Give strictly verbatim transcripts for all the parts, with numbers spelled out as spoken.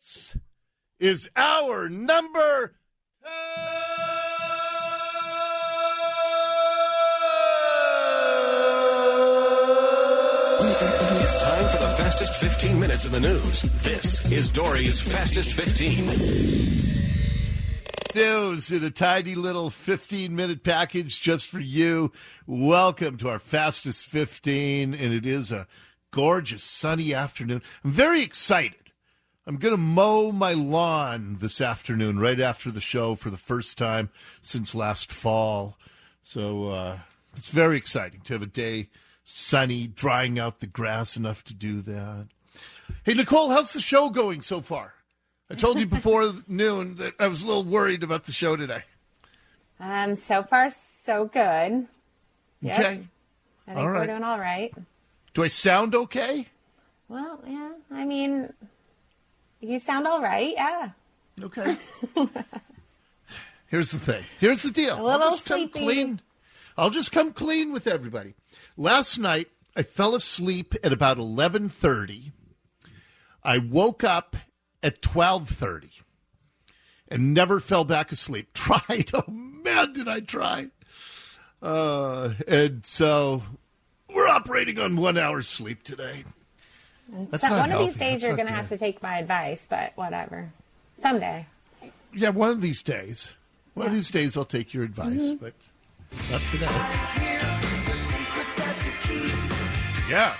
This is our number It's time for the fastest fifteen minutes in the news. This is Dory's Fastest fifteen. News in a tiny little fifteen-minute package just for you. Welcome to our Fastest fifteen, and it is a gorgeous sunny afternoon. I'm very excited. I'm going to mow my lawn this afternoon right after the show for the first time since last fall. So uh, it's very exciting to have a day sunny, drying out the grass enough to do that. Hey, Nicole, how's the show going so far? I told you before noon that I was a little worried about the show today. Um, so far, so good. Yep. Okay. I think all right. we're doing all right. Do I sound okay? Well, yeah. I mean, you sound all right. Yeah. Okay. Here's the thing. Here's the deal. A little I'll just come sleepy. clean. I'll just come clean with everybody. Last night, I fell asleep at about eleven thirty. I woke up at twelve thirty and never fell back asleep. Tried. Oh, man, did I try. Uh, and so we're operating on one hour's sleep today. That's so, not one healthy. of these days That's you're not going to good. have to take my advice, but whatever. Someday. Yeah, one of these days. One of Yeah. these days I'll take your advice, Mm-hmm. but not today. Yeah.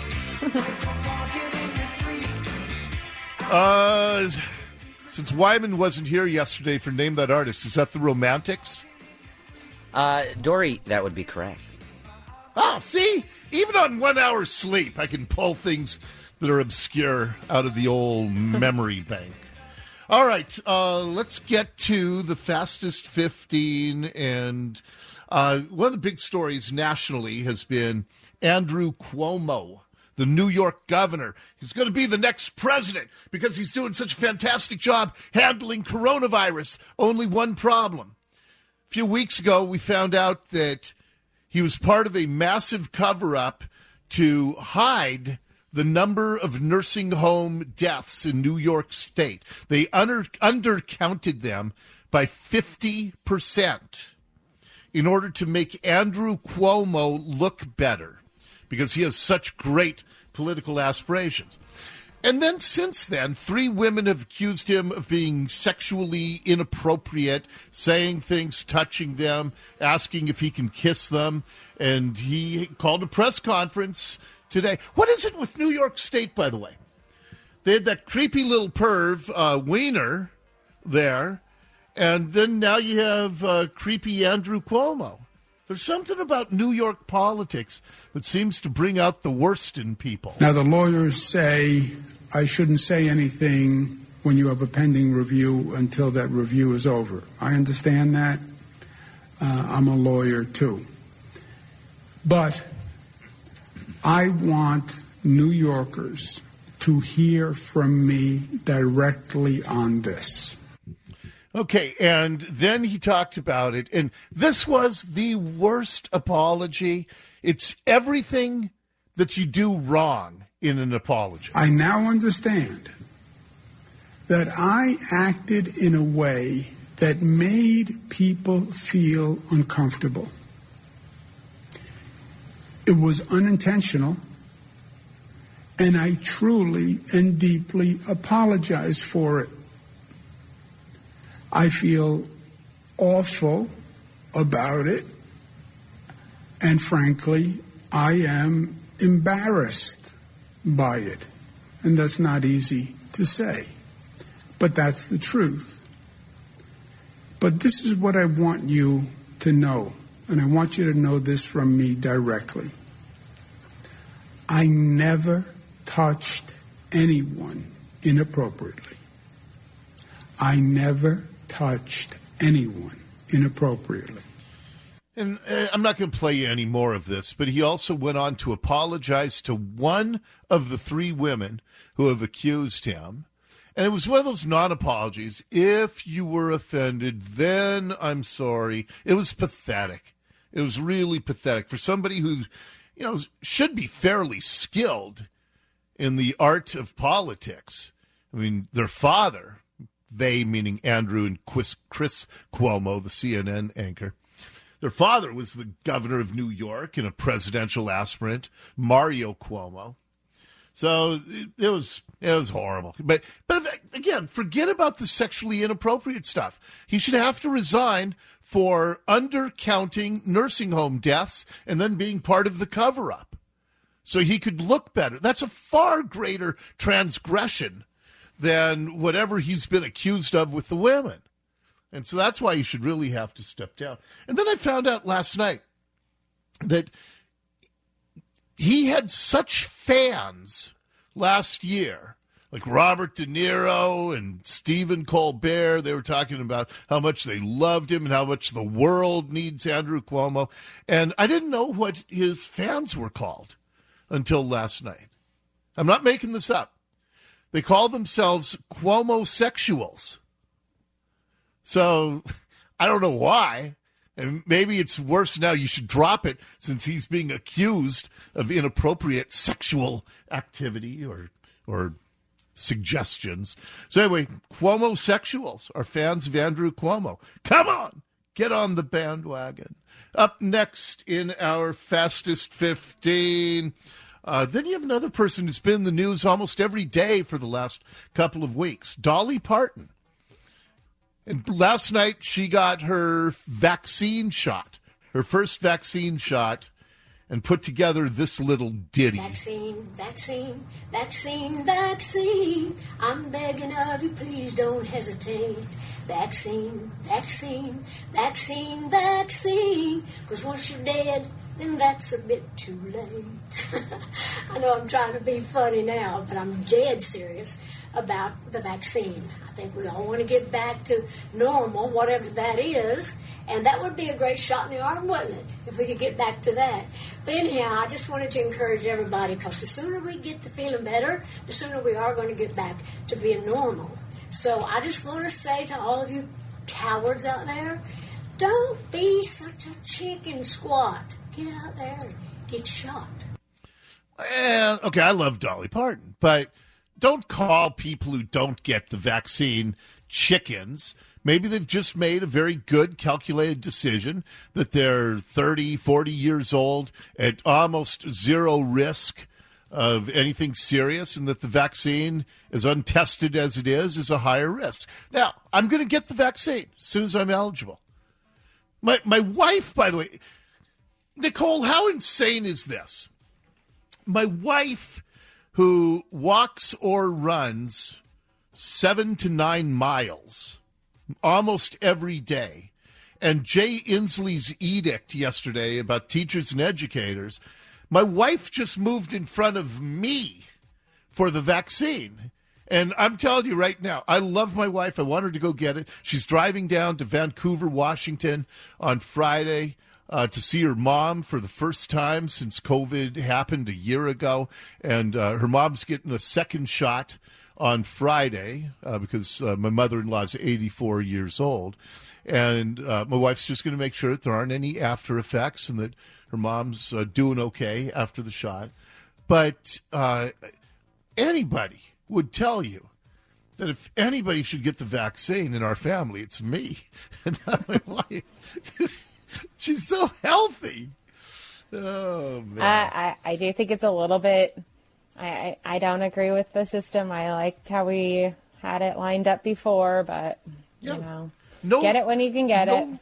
uh, since Wyman wasn't here yesterday for Name That Artist, is that the Romantics? Uh, Dory, that would be correct. Oh, see? Even on one hour's sleep, I can pull things that are obscure out of the old memory bank. All right, uh, let's get to the Fastest fifteen. And uh, one of the big stories nationally has been Andrew Cuomo, the New York governor. He's going to be the next president because he's doing such a fantastic job handling coronavirus. Only one problem. A few weeks ago, we found out that he was part of a massive cover-up to hide the number of nursing home deaths in New York State. They under, undercounted them by fifty percent in order to make Andrew Cuomo look better because he has such great political aspirations. And then since then, three women have accused him of being sexually inappropriate, saying things, touching them, asking if he can kiss them. And he called a press conference today. What is it with New York State, by the way? They had that creepy little perv, uh, Wiener, there. And then now you have uh, creepy Andrew Cuomo. There's something about New York politics that seems to bring out the worst in people. Now, the lawyers say I shouldn't say anything when you have a pending review until that review is over. I understand that. Uh, I'm a lawyer, too. But I want New Yorkers to hear from me directly on this. Okay, and then he talked about it, and this was the worst apology. It's everything that you do wrong in an apology. I now understand that I acted in a way that made people feel uncomfortable. It was unintentional, and I truly and deeply apologize for it. I feel awful about it, and frankly, I am embarrassed by it. And that's not easy to say, but that's the truth. But this is what I want you to know, and I want you to know this from me directly. I never touched anyone inappropriately. I never touched anyone inappropriately. And uh, I'm not going to play you any more of this, but he also went on to apologize to one of the three women who have accused him. And it was one of those non-apologies. If you were offended, then I'm sorry. It was pathetic. It was really pathetic for somebody who, you know, should be fairly skilled in the art of politics. I mean, their father, they meaning Andrew and Chris, Chris Cuomo, the C N N anchor, their father was the governor of New York and a presidential aspirant, Mario Cuomo. So it, it was it was horrible. But but again, forget about the sexually inappropriate stuff. He should have to resign for undercounting nursing home deaths and then being part of the cover-up so he could look better. That's a far greater transgression than whatever he's been accused of with the women. And so that's why he should really have to step down. And then I found out last night that he had such fans last year, like Robert De Niro and Stephen Colbert. They were talking about how much they loved him and how much the world needs Andrew Cuomo. And I didn't know what his fans were called until last night. I'm not making this up. They call themselves Cuomo-sexuals. So I don't know why. And maybe it's worse now. You should drop it since he's being accused of inappropriate sexual activity or or suggestions. So anyway, Cuomo-sexuals are fans of Andrew Cuomo. Come on, get on the bandwagon. Up next in our Fastest fifteen, uh, then you have another person who's been in the news almost every day for the last couple of weeks, Dolly Parton. And last night, she got her vaccine shot, her first vaccine shot, and put together this little ditty. Vaccine, vaccine, vaccine, vaccine. I'm begging of you, please don't hesitate. Vaccine, vaccine, vaccine, vaccine. Because once you're dead, then that's a bit too late. I know I'm trying to be funny now, but I'm dead serious about the vaccine. I think we all want to get back to normal, whatever that is, and that would be a great shot in the arm, wouldn't it, if we could get back to that. But anyhow, I just wanted to encourage everybody, because the sooner we get to feeling better, the sooner we are going to get back to being normal. So I just want to say to all of you cowards out there, don't be such a chicken squat. Get out there and get shot. And, okay, I love Dolly Parton, but don't call people who don't get the vaccine chickens. Maybe they've just made a very good, calculated decision that they're thirty, forty years old at almost zero risk of anything serious, and that the vaccine, as untested as it is, is a higher risk. Now, I'm going to get the vaccine as soon as I'm eligible. My, my wife, by the way, Nicole, how insane is this? My wife, who walks or runs seven to nine miles almost every day, and Jay Inslee's edict yesterday about teachers and educators, my wife just moved in front of me for the vaccine. And I'm telling you right now, I love my wife. I want her to go get it. She's driving down to Vancouver, Washington on Friday uh, to see her mom for the first time since COVID happened a year ago. And uh, her mom's getting a second shot on Friday uh, because uh, my mother-in-law is eighty-four years old. And uh, my wife's just going to make sure that there aren't any after effects and that her mom's uh, doing okay after the shot. But uh, anybody would tell you that if anybody should get the vaccine in our family, it's me. And not my wife. She's so healthy. Oh, man. I, I, I do think it's a little bit... I, I, I don't agree with the system. I liked how we had it lined up before, but, yeah. you know, no, get it when you can get no, it.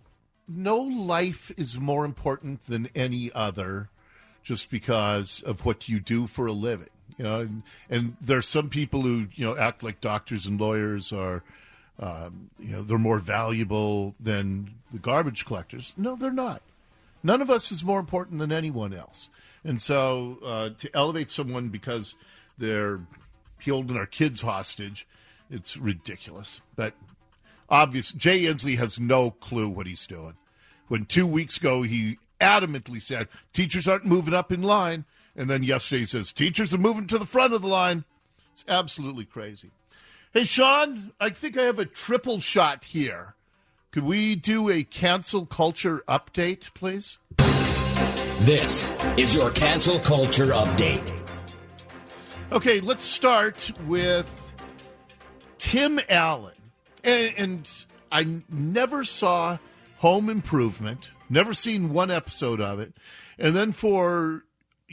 No life is more important than any other just because of what you do for a living. You know, and, and there are some people who, you know, act like doctors and lawyers are, um, you know, they're more valuable than the garbage collectors. No, they're not. None of us is more important than anyone else. And so uh, to elevate someone because they're holding our kids hostage, it's ridiculous. But obvious, Jay Inslee has no clue what he's doing. When two weeks ago he adamantly said, teachers aren't moving up in line. And then yesterday he says, teachers are moving to the front of the line. It's absolutely crazy. Hey, Sean, I think I have a triple shot here. Could we do a cancel culture update, please? This is your cancel culture update. Okay, let's start with Tim Allen, and, and I n- never saw Home Improvement, never seen one episode of it. And then for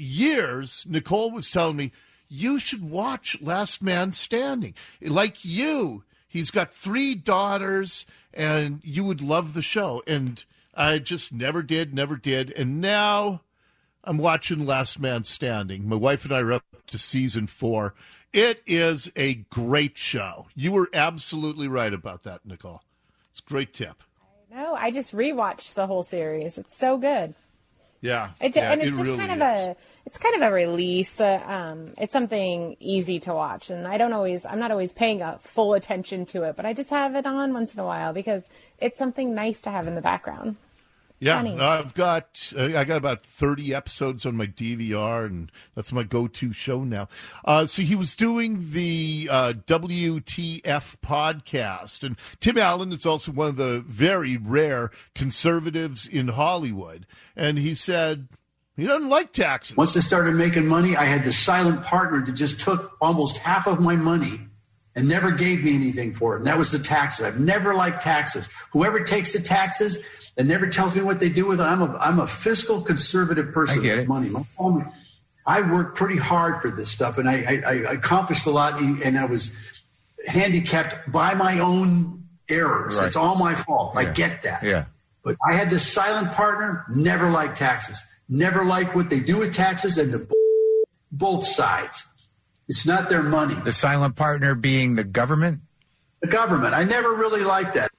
years, Nicole was telling me, you should watch Last Man Standing. Like you, he's got three daughters, and you would love the show. And I just never did, never did. And now I'm watching Last Man Standing. My wife and I are up to season four. It is a great show. You were absolutely right about that, Nicole. It's a great tip. No, I just rewatched the whole series. It's so good. Yeah, it, yeah and it's it just really kind of is. a it's kind of a release. Uh, um, it's something easy to watch, and I don't always I'm not always paying a full attention to it, but I just have it on once in a while because it's something nice to have in the background. Yeah, Funny. I've got uh, I got about thirty episodes on my D V R, and that's my go-to show now. Uh, so he was doing the uh, W T F podcast, and Tim Allen is also one of the very rare conservatives in Hollywood, and he said he doesn't like taxes. Once I started making money, I had this silent partner that just took almost half of my money and never gave me anything for it, and that was the taxes. I've never liked taxes. Whoever takes the taxes and never tells me what they do with it. I'm a I'm a fiscal conservative person I get with it. money. My family, I worked pretty hard for this stuff, and I, I, I accomplished a lot. And I was handicapped by my own errors. Right. It's all my fault. I Yeah. get that. Yeah. But I had this silent partner. Never liked taxes. Never liked what they do with taxes, and the both sides. It's not their money. The silent partner being the government? The government. I never really liked that.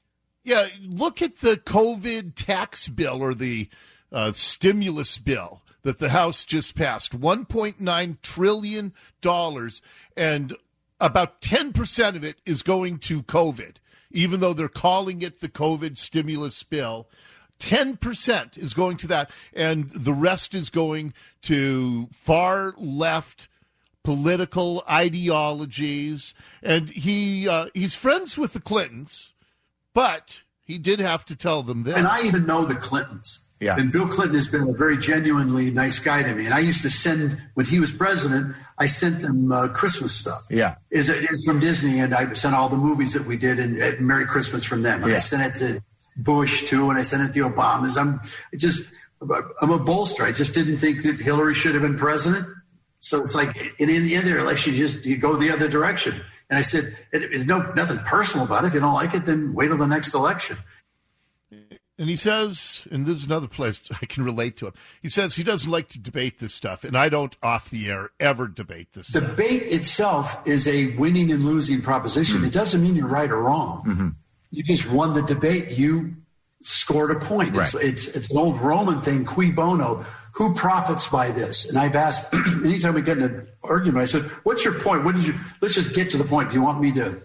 Yeah, look at the COVID tax bill or the uh, stimulus bill that the House just passed, one point nine trillion dollars, and about ten percent of it is going to COVID, even though they're calling it the COVID stimulus bill. ten percent is going to that, and the rest is going to far left political ideologies. And he uh, he's friends with the Clintons, but he did have to tell them this. And I even know the Clintons. Yeah. And Bill Clinton has been a very genuinely nice guy to me. And I used to send, when he was president, I sent them uh, Christmas stuff. Yeah. Is it from Disney, and I sent all the movies that we did and uh, Merry Christmas from them. And Yeah. I sent it to Bush too, and I sent it to the Obamas. I'm it just I'm a bolster. I just didn't think that Hillary should have been president. So it's like in, in the end of the election, you just you go the other direction. And I said, it, it's no nothing personal about it. If you don't like it, then wait till the next election. And he says, and this is another place I can relate to him, he says he doesn't like to debate this stuff, and I don't, off the air, ever debate this stuff. Debate itself is a winning and losing proposition. It doesn't mean you're right or wrong. Mm-hmm. You just won the debate. You scored a point. Right. It's, it's it's an old Roman thing, cui bono. Who profits by this? And I've asked, anytime we get in an argument, I said, what's your point? What did you, let's just get to the point. Do you want me to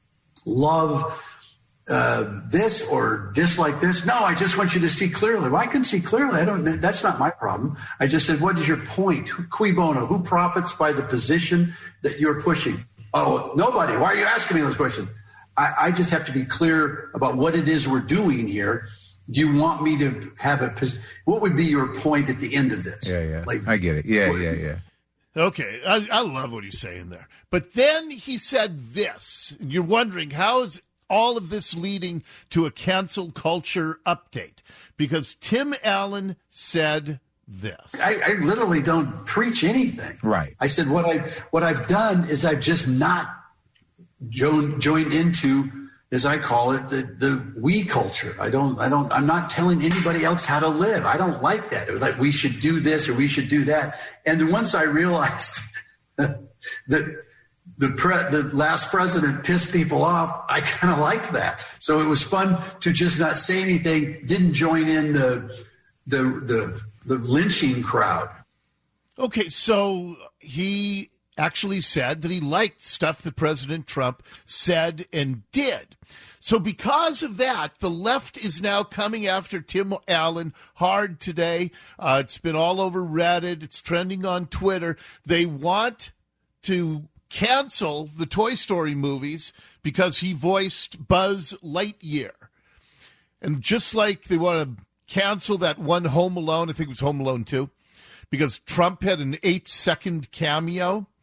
love uh, this or dislike this? No, I just want you to see clearly. Well, I can see clearly. I don't, that's not my problem. I just said, what is your point? Cui bono? Who profits by the position that you're pushing? Oh, nobody. Why are you asking me those questions? I, I just have to be clear about what it is we're doing here. Do you want me to have a – what would be your point at the end of this? Yeah, yeah. Like, I get it. Yeah, yeah, yeah. Okay, I, I love what he's saying there. But then he said this, and you're wondering, how is all of this leading to a cancel culture update? Because Tim Allen said this. I, I literally don't preach anything. Right. I said what, I, what I've done is I've just not joined, joined into – as I call it, the, the we culture. I don't, I don't, I'm not telling anybody else how to live. I don't like that. Or like we should do this or we should do that. And once I realized that the pre, the last president pissed people off, I kind of liked that. So it was fun to just not say anything, didn't join in the, the, the, the lynching crowd. Okay, so he actually said that he liked stuff that President Trump said and did. So because of that, the left is now coming after Tim Allen hard today. Uh, it's been all over Reddit. It's trending on Twitter. They want to cancel the Toy Story movies because he voiced Buzz Lightyear. And just like they want to cancel that one Home Alone, I think it was Home Alone two, because Trump had an eight-second cameo.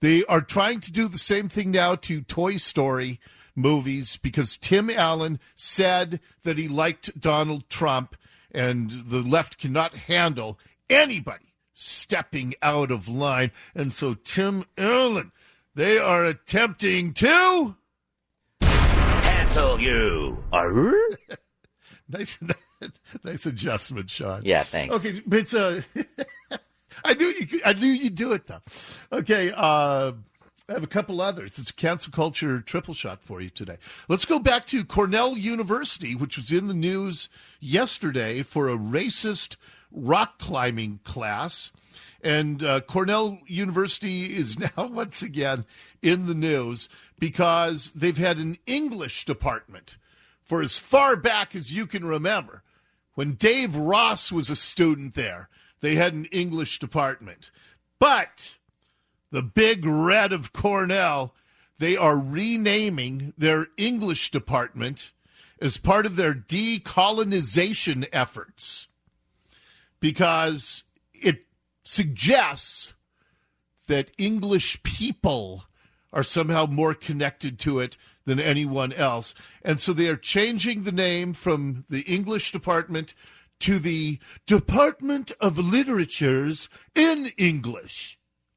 They are trying to do the same thing now to Toy Story movies because Tim Allen said that he liked Donald Trump, and the left cannot handle anybody stepping out of line. And so Tim Allen, they are attempting to cancel you. nice, nice adjustment, Sean. Yeah, thanks. Okay, but it's uh, I knew you. I knew you'd do it though. Okay, uh, I have a couple others. It's a cancel culture triple shot for you today. Let's go back to Cornell University, which was in the news yesterday for a racist rock climbing class. And uh, Cornell University is now once again in the news because they've had an English department for as far back as you can remember. When Dave Ross was a student there, they had an English department. But the Big Red of Cornell, they are renaming their English department as part of their decolonization efforts because it suggests that English people are somehow more connected to it than anyone else. And so they are changing the name from the English department to the Department of Literatures in English.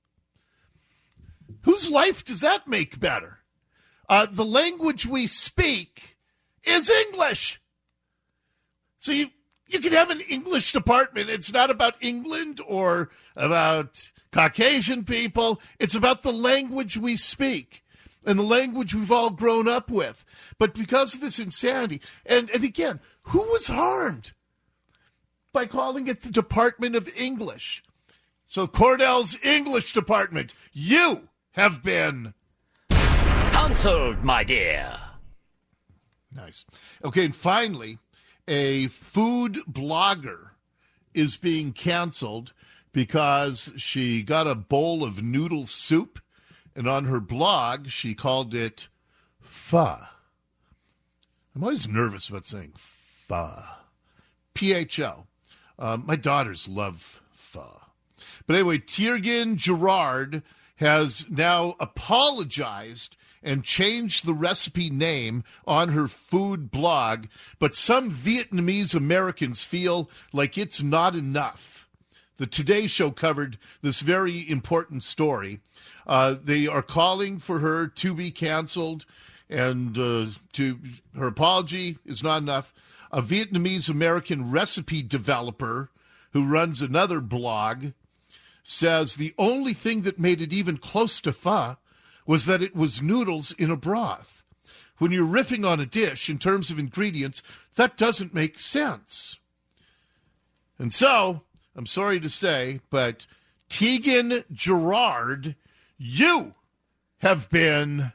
Whose life does that make better? Uh, the language we speak is English. So you You can have an English department. It's not about England or about Caucasian people. It's about the language we speak and the language we've all grown up with. But because of this insanity, and, and again, who was harmed by calling it the Department of English? So Cornell's English department, you have been canceled, my dear. Nice. Okay, and finally, a food blogger is being canceled because she got a bowl of noodle soup, and on her blog, she called it pho. I'm always nervous about saying pho. P H O. Um, my daughters love pho. But anyway, Tiergan Gerard has now apologized and changed the recipe name on her food blog, but some Vietnamese Americans feel like it's not enough. The Today Show covered this very important story. Uh, they are calling for her to be canceled, and uh, to her apology is not enough. A Vietnamese American recipe developer who runs another blog says the only thing that made it even close to pho was that it was noodles in a broth. When you're riffing on a dish in terms of ingredients, that doesn't make sense. And so, I'm sorry to say, but Tiergan Gerard, you have been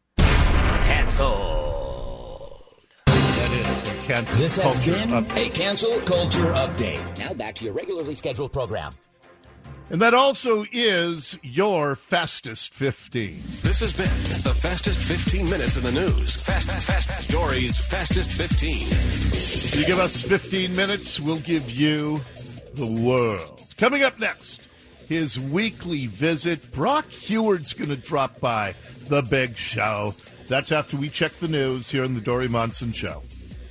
canceled. That is a cancel This has culture been update. a cancel culture update. Now back to your regularly scheduled program. And that also is your Fastest fifteen. This has been the fastest fifteen minutes in the news. Fast, fast, fast, fast. Dory's Fastest fifteen. If you give us fifteen minutes, we'll give you the world. Coming up next, his weekly visit. Brock Heward's going to drop by the big show. That's after we check the news here on the Dory Monson Show.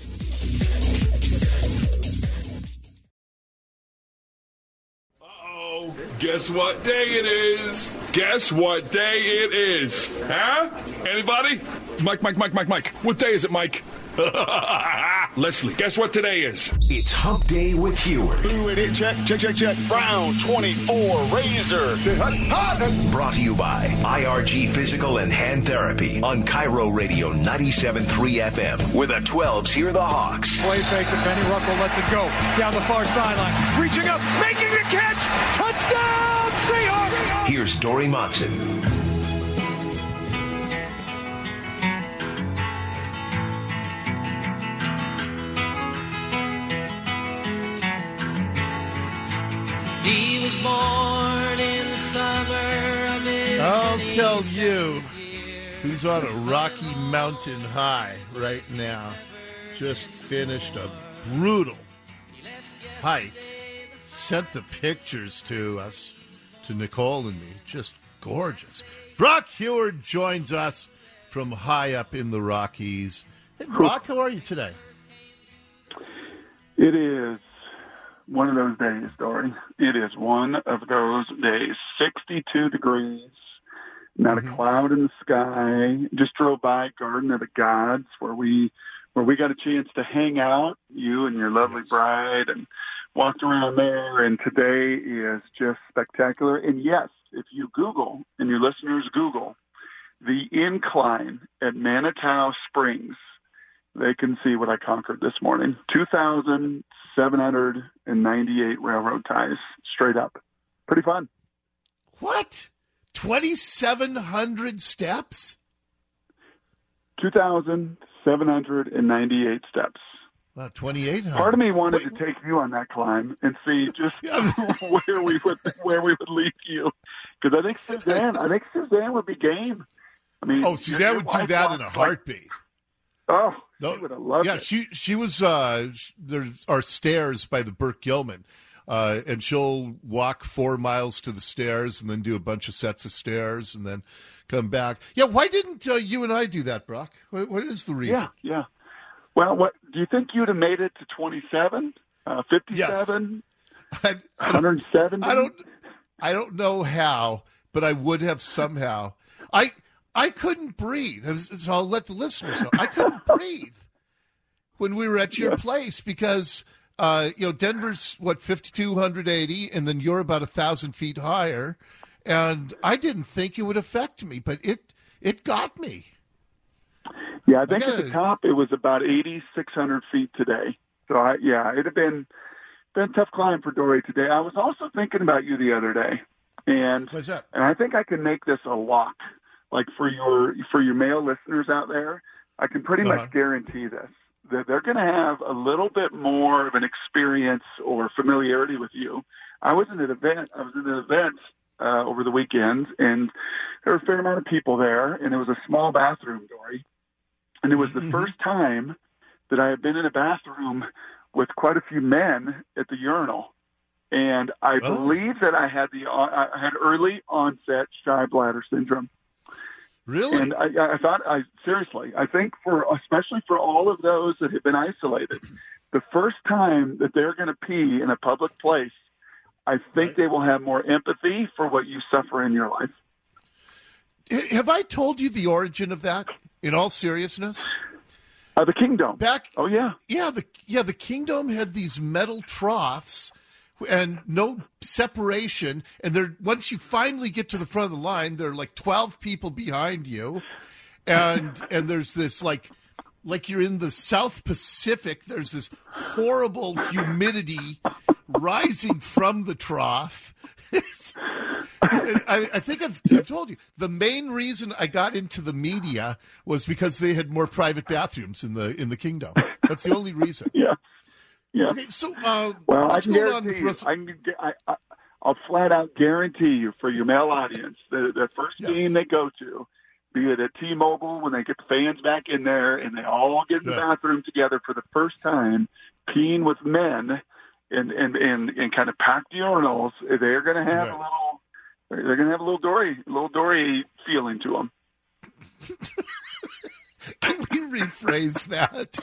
Guess what day it is? Guess what day it is? Huh? Anybody? Mike, Mike, Mike, Mike, Mike. What day is it, Mike? Leslie, guess what today is? It's Hump Day with Heward. Blue it in, check, check, check, check. Brown twenty-four, Razor. Brought to you by I R G Physical and Hand Therapy on Cairo Radio ninety-seven point three F M, where the twelves hear the Hawks. Play fake to Benny Russell, lets it go. Down the far sideline. Reaching up, making the catch. Touchdown, Seahawks. Here's Dory Monson. He was born in the summer of his I'll tell you who's on a Rocky Mountain high right now. Just finished a brutal hike. Sent the pictures to us, to Nicole and me. Just gorgeous. Brock Heward joins us from high up in the Rockies. Hey, Brock, how are you today? It is one of those days, Dory. It is one of those days. sixty-two degrees, not mm-hmm. a cloud in the sky. Just drove by Garden of the Gods, where we where we got a chance to hang out, you and your lovely yes. bride, and walked around there. And today is just spectacular. And yes, if you Google, and your listeners Google, the incline at Manitou Springs, they can see what I conquered this morning. two thousand seven hundred ninety-eight railroad ties, straight up. Pretty fun. What? twenty-seven hundred steps? two thousand seven hundred ninety-eight steps. Wow, twenty-eight hundred. Part of me wanted Wait. to take you on that climb and see just where we would where we would lead you, because I think Suzanne, I think Suzanne would be game. I mean, oh, Suzanne would do that in a heartbeat. Oh, no, she would have loved yeah, it. she she was. Uh, there are stairs by the Burke Gilman, uh, and she'll walk four miles to the stairs and then do a bunch of sets of stairs and then come back. Yeah, why didn't uh, you and I do that, Brock? What, what is the reason? Yeah, yeah. Well, what do you think you'd have made it to twenty-seven, uh, fifty-seven, yes. I, I one hundred seventy? I don't, I don't know how, but I would have somehow. I. I couldn't breathe. So I'll let the listeners know. I couldn't breathe when we were at your yeah. place because, uh, you know, Denver's, what, fifty-two eighty, and then you're about one thousand feet higher. And I didn't think it would affect me, but it it got me. Yeah, I think I gotta, at the top it was about eighty-six hundred feet today. So, I, yeah, it had been, been a tough climb for Dory today. I was also thinking about you the other day. And, What's that? And I think I can make this a lock. Like for your for your male listeners out there, I can pretty uh-huh. much guarantee this, that they're going to have a little bit more of an experience or familiarity with you. I was in an event. I was in an event uh, over the weekend, and there were a fair amount of people there, and it was a small bathroom, Dory. And it was the mm-hmm. first time that I had been in a bathroom with quite a few men at the urinal. And I oh. believe that I had the I had early onset shy bladder syndrome. Really? And I, I thought, I seriously, I think for, especially for all of those that have been isolated, the first time that they're going to pee in a public place, I think right. they will have more empathy for what you suffer in your life. Have I told you the origin of that, in all seriousness? Uh, the Kingdom. Back, oh, yeah. Yeah, the, yeah, the Kingdom had these metal troughs and no separation, and there. Once you finally get to the front of the line, there are like twelve people behind you, and and there's this like like you're in the South Pacific. There's this horrible humidity rising from the trough. I, I think I've, I've told you the main reason I got into the media was because they had more private bathrooms in the in the Kingdom. That's the only reason. Yeah. Yeah. Okay, so uh, well, what's I going on with you, Russell? I can, I, I, I'll flat out guarantee you for your male audience, the, the first yes. game they go to, be it at T-Mobile when they get the fans back in there and they all get in the yeah. bathroom together for the first time, peeing with men and and and, and kind of packed urinals, they're going to have right. a little, they're going to have a little Dory, little Dory feeling to them. Can we rephrase that?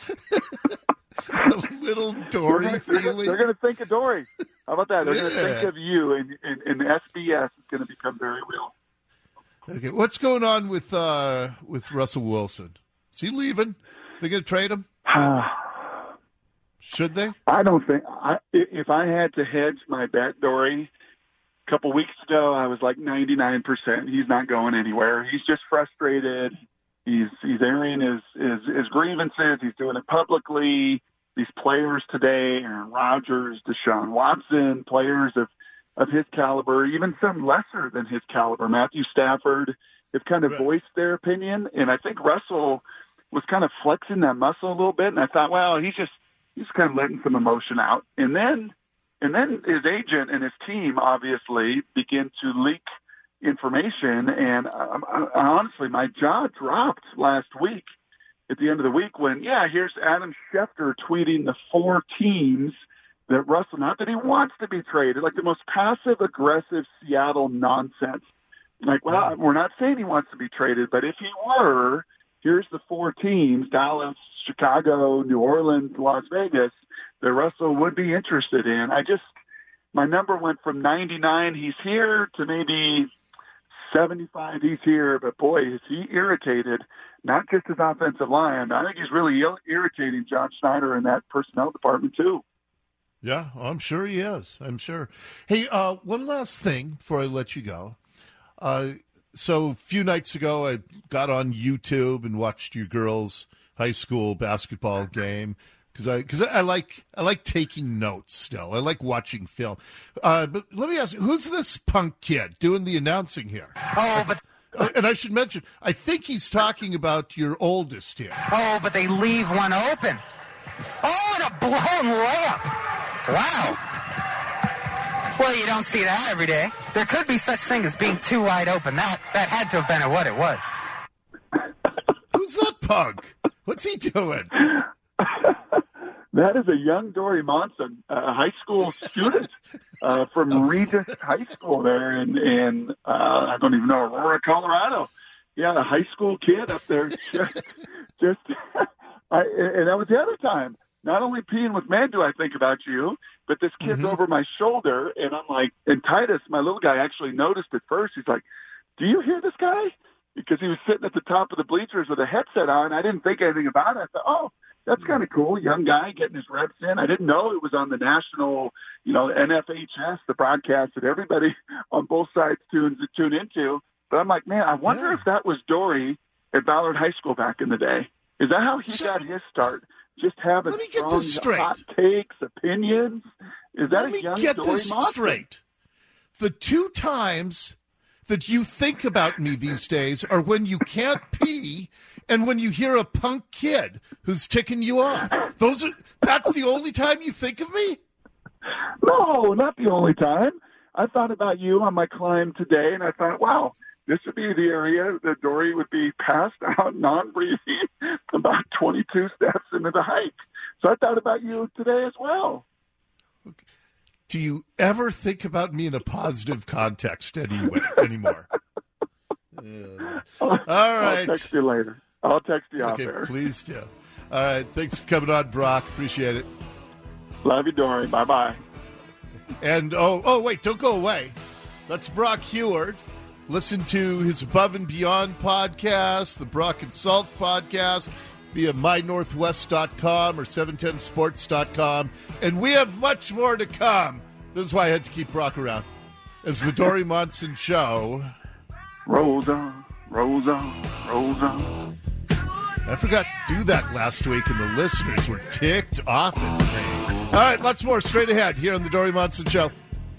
A little Dory they're, feeling. They're going to think of Dory. How about that? They're yeah. going to think of you, and, and, and S B S is going to become very real. Okay, what's going on with uh, with Russell Wilson? Is he leaving? They going to trade him? Should they? I don't think. I, if I had to hedge my bet, Dory, a couple weeks ago, I was like ninety-nine percent. He's not going anywhere. He's just frustrated. He's he's airing his, his, his grievances. He's doing it publicly. These players today, Aaron Rodgers, Deshaun Watson, players of, of his caliber, even some lesser than his caliber, Matthew Stafford, have kind of right. voiced their opinion. And I think Russell was kind of flexing that muscle a little bit. And I thought, well, he's just he's kind of letting some emotion out. And then and then his agent and his team obviously begin to leak information. And I, I, honestly, my jaw dropped last week at the end of the week when, yeah, here's Adam Schefter tweeting the four teams that Russell, not that he wants to be traded, like the most passive-aggressive Seattle nonsense. Like, well, we're not saying he wants to be traded, but if he were, here's the four teams, Dallas, Chicago, New Orleans, Las Vegas, that Russell would be interested in. I just, my number went from ninety-nine, he's here, to maybe seventy-five, he's here. But, boy, is he irritated, not just his offensive line. I think he's really irritating John Schneider in that personnel department, too. Yeah, I'm sure he is. I'm sure. Hey, uh, one last thing before I let you go. Uh, so a few nights ago, I got on YouTube and watched your girls' high school basketball game because I because I like I like taking notes still. I like watching film. Uh, but let me ask you, who's this punk kid doing the announcing here? Oh, but uh, and I should mention, I think he's talking about your oldest here. Oh, but they leave one open. Oh, and a blown layup. Wow. Well, you don't see that every day. There could be such thing as being too wide open. That that had to have been what it was. Who's that punk? What's he doing? That is a young Dory Monson, a high school student uh, from Regis High School there in, in uh, I don't even know, Aurora, Colorado. Yeah, a high school kid up there. Just, just I, and that was the other time. Not only peeing with men do I think about you, but this kid's mm-hmm. over my shoulder, and I'm like, and Titus, my little guy, actually noticed it first. He's like, do you hear this guy? Because he was sitting at the top of the bleachers with a headset on. I didn't think anything about it. I thought, oh, that's kind of cool. Young guy getting his reps in. I didn't know it was on the national, you know, N F H S, the broadcast that everybody on both sides tune, tune into. But I'm like, man, I wonder yeah. if that was Dory at Ballard High School back in the day. Is that how he so, got his start? Just having let me get this strong, straight. hot takes, opinions. Is that let a me young get Dory this Monson? straight. The two times that you think about me these days are when you can't pee and when you hear a punk kid who's ticking you off. Those are that's the only time you think of me? No, not the only time. I thought about you on my climb today, and I thought, wow, this would be the area that Dory would be passed out, non-breathing, about twenty-two steps into the hike. So I thought about you today as well. Do you ever think about me in a positive context anyway, anymore? Uh, all right. I'll text you later. I'll text you okay, out there. Please do. All right. Thanks for coming on, Brock. Appreciate it. Love you, Dory. Bye-bye. And, oh, oh, wait, don't go away. That's Brock Huard. Listen to his Above and Beyond podcast, the Brock and Salt podcast, via my northwest dot com or seven ten sports dot com. And we have much more to come. This is why I had to keep Brock around. As the Dory Monson Show rolls on, rolls on, rolls on. I forgot to do that last week, and the listeners were ticked off at me. All right, lots more straight ahead here on the Dory Monson Show.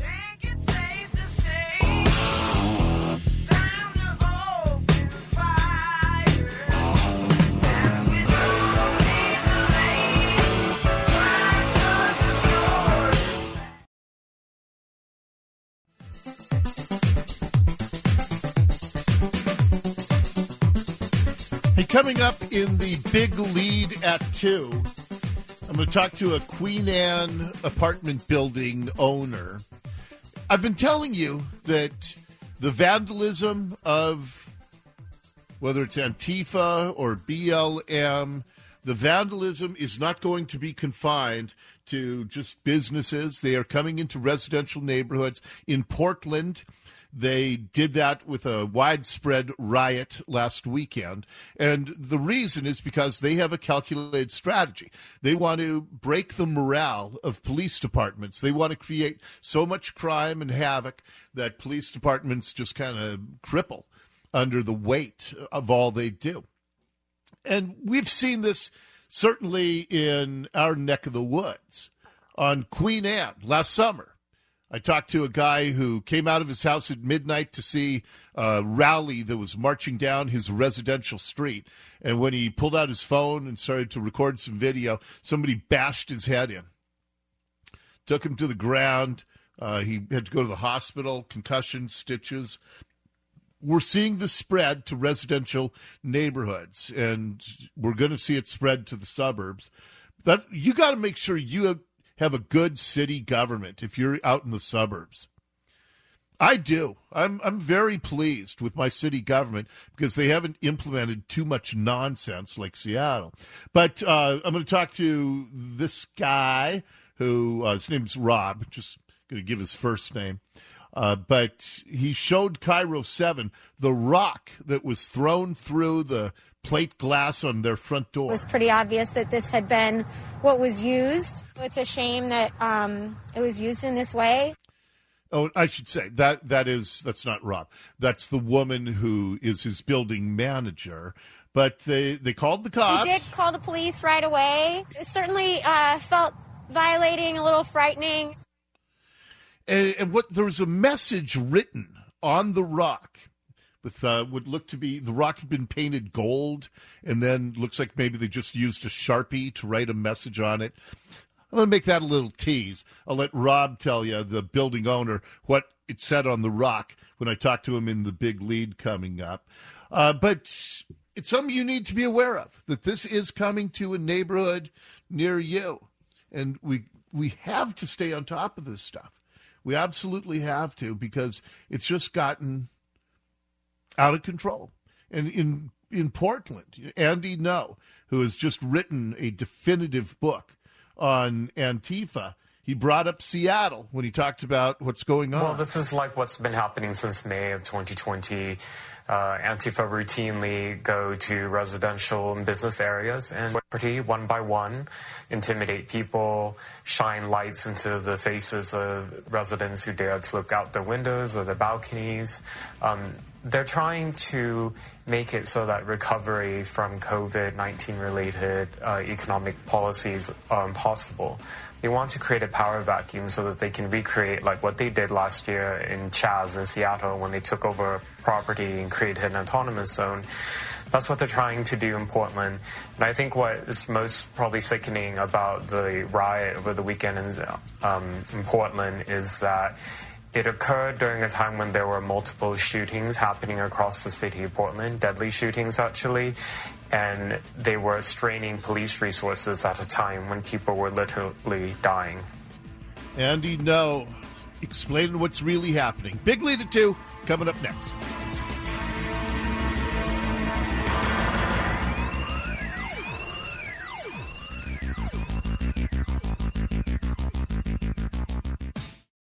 Coming up in the big lead at two, I'm going to talk to a Queen Anne apartment building owner. I've been telling you that the vandalism of whether it's Antifa or B L M, the vandalism is not going to be confined to just businesses. They are coming into residential neighborhoods. In Portland, they did that with a widespread riot last weekend. And the reason is because they have a calculated strategy. They want to break the morale of police departments. They want to create so much crime and havoc that police departments just kind of cripple under the weight of all they do. And we've seen this certainly in our neck of the woods. On Queen Anne last summer, I talked to a guy who came out of his house at midnight to see a rally that was marching down his residential street. And when he pulled out his phone and started to record some video, somebody bashed his head in. Took him to the ground. Uh, he had to go to the hospital, concussion, stitches. We're seeing this spread to residential neighborhoods, and we're going to see it spread to the suburbs. That you got to make sure you have have a good city government if you're out in the suburbs. I do. I'm I'm very pleased with my city government because they haven't implemented too much nonsense like Seattle. But uh, I'm going to talk to this guy who, uh, his name's Rob, just going to give his first name. Uh, but he showed Cairo seven the rock that was thrown through the plate glass on their front door. It was pretty obvious that this had been what was used. It's a shame that um, it was used in this way. Oh, I should say that that is that's not Rob. That's the woman who is his building manager. But they, they called the cops. We did call the police right away. It certainly uh, felt violating, a little frightening. And, and what there was a message written on the rock with uh, what looked to be the rock had been painted gold, and then looks like maybe they just used a Sharpie to write a message on it. I'm going to make that a little tease. I'll let Rob tell you, the building owner, what it said on the rock when I talk to him in the big lead coming up. Uh, but it's something you need to be aware of, that this is coming to a neighborhood near you. And we we have to stay on top of this stuff. We absolutely have to, because it's just gotten out of control. And in, in Portland, Andy No, who has just written a definitive book on Antifa, he brought up Seattle when he talked about what's going on. Well, this is like what's been happening since May of twenty twenty. Uh, Antifa routinely go to residential and business areas and property one by one, intimidate people, shine lights into the faces of residents who dare to look out their windows or their balconies. Um, they're trying to make it so that recovery from COVID nineteen related uh, economic policies are impossible. They want to create a power vacuum so that they can recreate like what they did last year in Chaz in Seattle when they took over property and created an autonomous zone. That's what they're trying to do in Portland. And I think what is most probably sickening about the riot over the weekend in, um, in Portland is that it occurred during a time when there were multiple shootings happening across the city of Portland, deadly shootings actually, and they were straining police resources at a time when people were literally dying. Andy No, explaining what's really happening. Big Lead at two, coming up next.